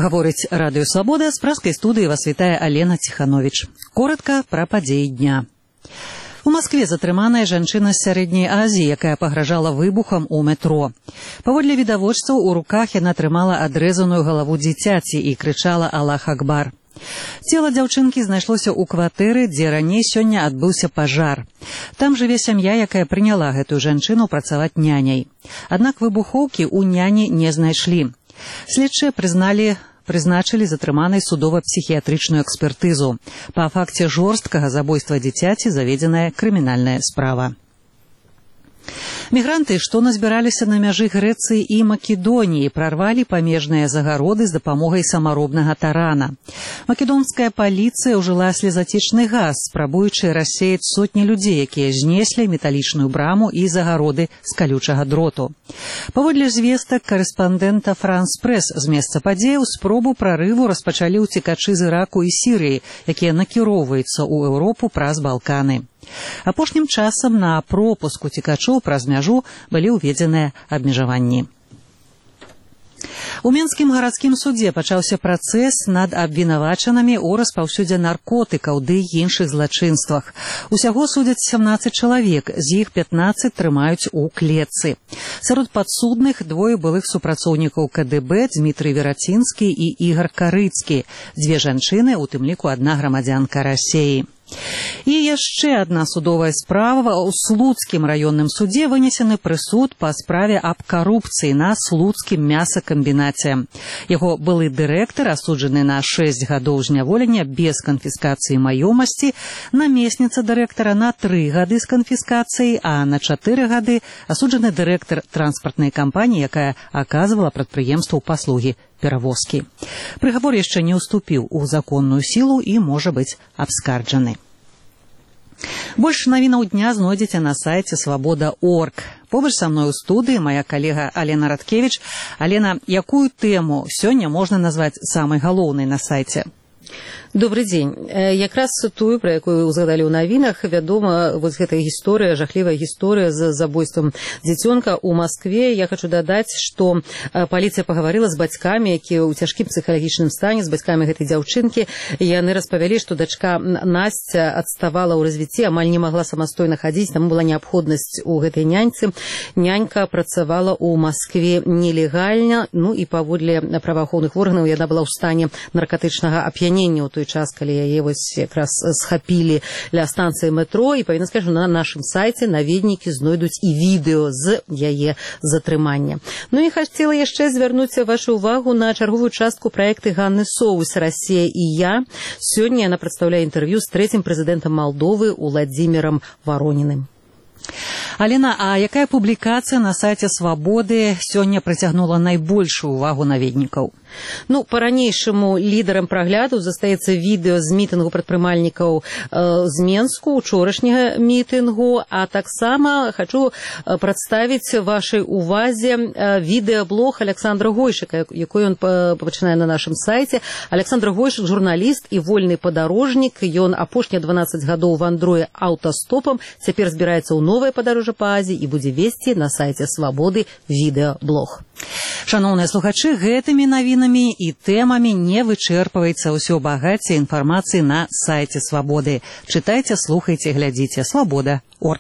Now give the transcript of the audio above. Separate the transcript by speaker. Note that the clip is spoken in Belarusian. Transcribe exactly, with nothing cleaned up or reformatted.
Speaker 1: Гаворыць Радыё Свабода, з праскай студыі вас вітае Алена Ціхановіч. Коротка пра падзеі дня. У Маскве затрыманая жанчына з сярэдняй Азіі, якая пагражала выбухам у метро. Паводле відавочцаў, у руках яна трымала адрэзаную галаву дзіцяці і крычала «Аллах Акбар». Цела дзяўчынкі знайшлося ў кватэры, дзе раней сёння адбыўся пажар. Там жыве сям'я, якая прыняла гэтую жанчыну працаваць няняй. Аднак выбухоўкі ў няні не знайшлі. Следчыя прызналі прызначылі затрыманай судова-псіхіятрычную экспертызу. Па факце жорсткага забойства дзіцяці заведзеная крымінальная справа. Мігранты, што назбіраліся на мяжы Грэцыі і Македоніі, прарвалі памежныя загароды з дапамогай самаробнага тарана. Македонская паліцыя ўжыла слезацечны газ, спрабуючы рассеяць сотні людзей, якія знеслі металічную браму і загароды з калючага дроту. Паводле звестак карэспандэнта «Франс Прэс» з месца падзеяў, спробу прарыву распачалі ўцекачы з Іраку і Сірыі, якія накіроўваюцца ў Еўропу праз Балканы. Апошнім часам на пропуск уцекачоў праз мяжу былі ўведзеныя абмежаванні. У Менскім гарадскім судзе пачаўся працэс над абвінавачанымі ў распаўсюдзе наркотыкаў ды іншых злачынствах. Усяго судзяць сямнаццаць чалавек, з іх пятнаццаць трымаюць у клетцы. Сярод падсудных двое былых супрацоўнікаў ка дэ бэ Дмітрый Верацінскі і Ігар Карыцкі, дзве жанчыны, у тым ліку адна грамадзянка Расеі. І яшчэ адна судовая справа. У Слуцкім раённым судзе вынесены прысуд па справе аб карупцыі на слуцкім мясакамбінаце. Яго былы дырэктар асуджаны на шэсць гадоў зняволення без канфіскацыі маёмасці, намесніца дырэктара на тры гады з канфіскацыяй, а на чатыры гады асуджаны дырэктар транспартнай кампаніі, якая аказвала прадпрыемству паслугі перавозкі. Прыгавор яшчэ не ўступіў у законную сілу і можа быць абскарджаны. Больш навінаў дня знойдзеце на сайце свабода точка орг. Побач са мной у студыі мая калега Алена Радкевіч. Алена, якую тэму сёння можна назваць самай галоўнай на сайце?
Speaker 2: Добрый дзень. Якраз тую, пра якую узгадалі ў навінах, вядома, вось гэтая гісторыя, жахлівая гісторыя з забойствам дзіцёнка ў Маскве. Я хочу дадаць, што паліцыя пагаварыла з бацькамі, якія ў цяжкім псіхалагічным стане, з бацькамі гэтай дзяўчынкі. Яны распавялі, што дачка Насця адставала ў развіцці, амаль не магла самастойна хадзіць, таму была неабходнасць у гэтай няньцы. Нянька працавала ў Маскве нелегальна, ну і паводле праваахоўных органаў яна была ў стане наркатычнага ап'янення ў той час, калі яе вось якраз схапілі ля станцыі метро, і павінна сказаць, што на нашым сайце наведнікі знойдуць і відэо з яе затрымання. Ну і хацела яшчэ звярнуць вашу увагу на чарговую частку праекты Ганны Соус «Расія і я». Сёння яна прадстаўляе інтэрв'ю з трэцім прэзідэнтам Малдовы Уладзімірам Вароніным.
Speaker 1: Алена, а якая публікацыя на сайце Свабоды сёння прыцягнула найбольшую увагу наведнікаў?
Speaker 2: Ну, па-ранейшаму лідарам прагляду застаецца відэо з мітынгу прадпрымальнікаў э, з Менску, учорашняга мітынгу, а таксама хочу прадставіць вашай увазе э, відэаблог Александра Гойшыка, якой ён пачынае на нашым сайце. Александр Гойшык, журналіст і вольны падарожнік, ён апошнія дванаццаць гадоў вандруе аўтастопам, цяпер збіраецца ў новае падарожжа па Азіі і будзе весці на сайце Свабоды відэаблог.
Speaker 1: Шаноўныя слухачы, гэтымі навінамі і тэмамі не вычэрпваецца ўсё багацце інфармацыі на сайце Свабоды. Чытайце, слухайце, глядзіце. Свабода точка орг.